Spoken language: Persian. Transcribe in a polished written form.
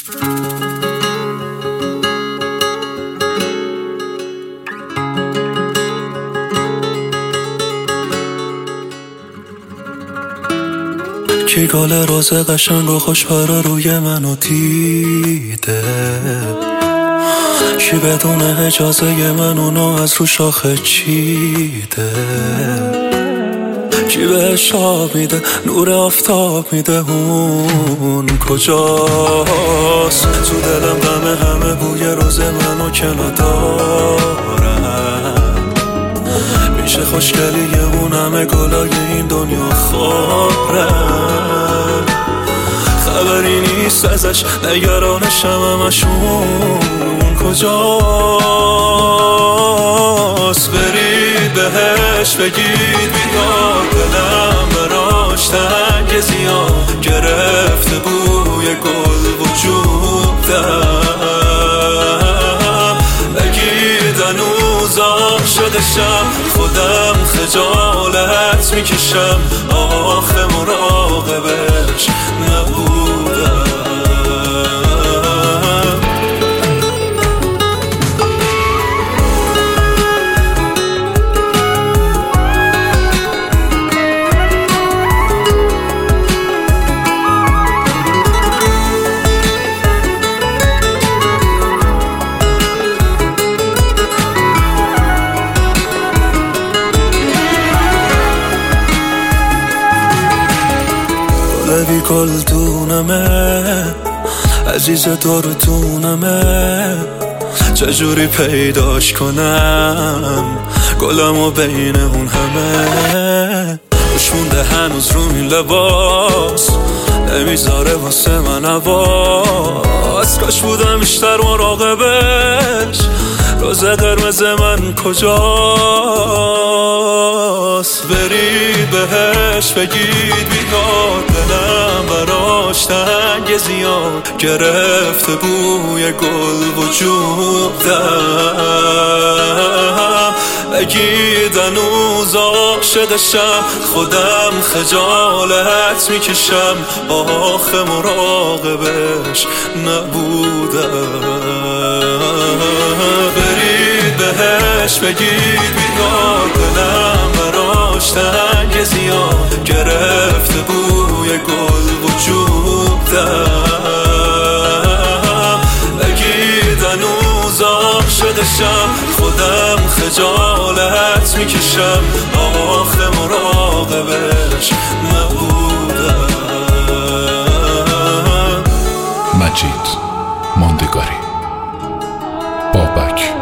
کی گل روز قشنگ و خوشبارا روی منو دیده، کی بدون اجازه من اونو از رو شاخه چیده، کی بهش آب میده نور آفتاب میده، اون کجاست؟ تو دلم غم همه بوی روز منو کنار دارم، میشه خوشگلی اون همه گلای این دنیا خارم، خبری نیست ازش نگرانشم همشون کجاست؟ برید بهش بگید بیاد، دلم براش تنگ زیاد گرفته بوی گل وجودم، بگید هنوز عاشقشم خودم خجالت میکشم، آخه مراقبش نبودم. بی گلدونمه عزیز دردونمه، چجوری پیداش کنم گلمو بین اون همه، خوش مونده هنوز رو این لباس نمیذاره واسه من عواز، کاش بودم بیشتر مراقبش، روز قرمز من کجاست؟ برید بهش بگید بیاد، دلم براش تنگ زیاد گرفته بوی گل وجودم، بگید هنوز عاشقشم خودم خجالت میکشم، آخه مراقبش نبودم. برید بهش بگید بیاد، دلم براش تنگ زیاد گرفته بوی گل وجودم، بگید هنوز عاشقشم خودم خجالت میکشم، آخه مراقبش نبودم. مجید ماندگاری، بابک.